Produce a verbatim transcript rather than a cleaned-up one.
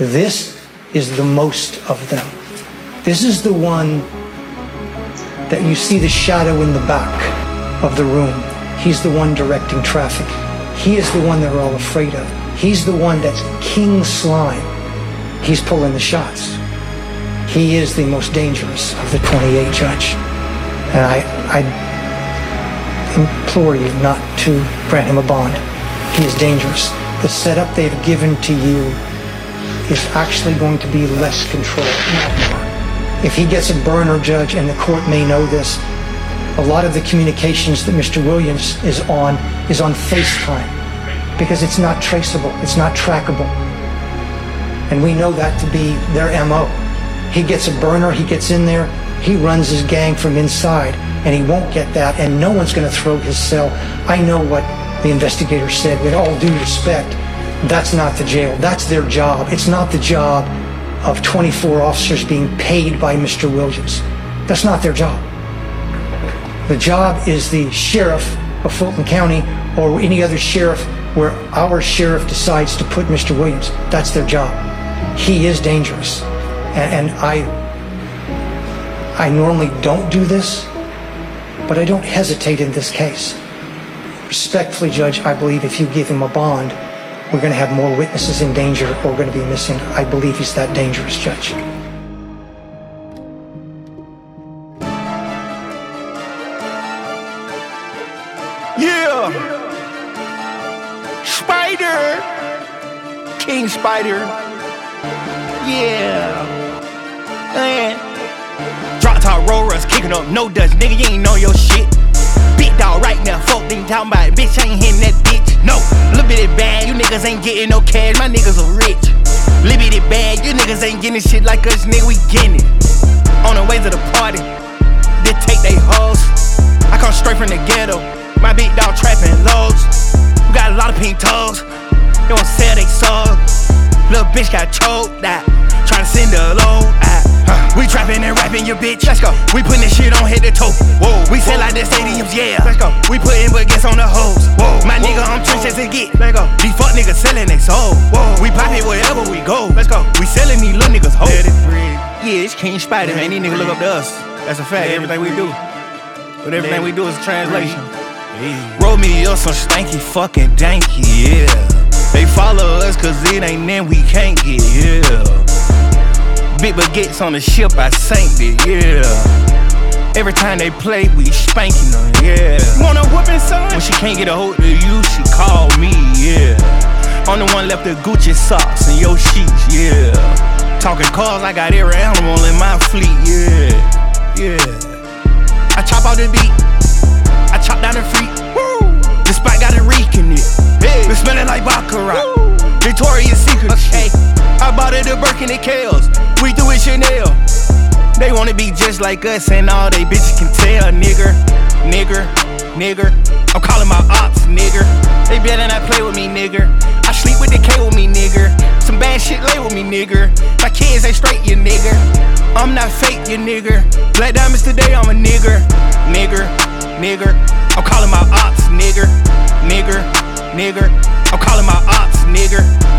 This is the most of them. This is the one that you see the shadow in the back of the room. He's the one directing traffic. He is the one they're all afraid of. He's the one that's King Slime. He's pulling the shots. He is the most dangerous of the twenty-eight, Judge. And I, I implore you not to grant him a bond. He is dangerous. The setup they've given to you is actually going to be less control, not more. If he gets a burner, Judge, and the court may know this, a lot of the communications that Mister Williams is on is on FaceTime because it's not traceable, it's not trackable. And we know that to be their M O. He gets a burner, he gets in there, he runs his gang from inside, and he won't get that, and no one's going to throw his cell. I know what the investigator said. With all due respect, that's not the jail. That's their job. It's not the job of twenty-four officers being paid by Mister Williams. That's not their job. The job is the sheriff of Fulton County or any other sheriff where our sheriff decides to put Mister Williams. That's their job. He is dangerous. And, and I, I normally don't do this, but I don't hesitate in this case. Respectfully, Judge, I believe if you give him a bond, we're going to have more witnesses in danger or going to be missing. I believe he's that dangerous, Judge. Yeah! Spider! King Spider! Yeah! Man. Drop top rollers, kicking up no dust, nigga, you ain't know your shit. Big dog right now, fuck they talking about it, bitch, I ain't hitting that bitch. No, little bit it bad, you niggas ain't getting no cash, my niggas are rich. Little bit it bad, you niggas ain't getting shit like us, nigga, we getting it. On the way to the party, they take they hoes. I come straight from the ghetto, my big dog trapping lows. We got a lot of pink toes, they won't sell they soul. Little bitch got choked, that tryna send her low. We trapping and rapping your bitch. Let's go. We putting this shit on head to toe. Whoa. We sell like the stadiums, yeah. Let's go. We putting baguettes on the hoes. Whoa. My Whoa. Nigga, I'm trenches to get. Let's go. These fuck niggas selling they soul. Whoa. We pop it wherever we go. Let's go. We selling these little niggas hoes. Yeah, it's King Spider, man. These niggas look up to us. That's a fact. Everything we do. But everything we do is a translation. Roll me up some stanky fucking danky, yeah. They follow us cause it ain't them we can't get, yeah. Big baguettes on the ship, I sank it, yeah. Every time they play, we spanking them, yeah. You want a whooping, son? When she can't get a hold of you, she call me, yeah. I'm the one left the Gucci socks and your sheets, yeah. Talking cars, I got every animal in my fleet, yeah, yeah. I chop out the beat, I chop down the freak, woo. The spot got a reek in it, hey. Been smelling like Baccarat, woo. Victoria's Secret, okay. I bought it a Birkin and Kales, we do it Chanel. They wanna be just like us and all they bitches can tell, nigger, nigger, nigger. I'm calling my ops, nigger. They better not play with me, nigger. I sleep with the K with me, nigger. Some bad shit lay with me, nigger. My kids ain't straight, you nigger. I'm not fake, you nigger. Black diamonds today, I'm a nigger, nigger, nigger. I'm calling my ops, nigger, nigger, nigger. I'm calling my ops, nigger.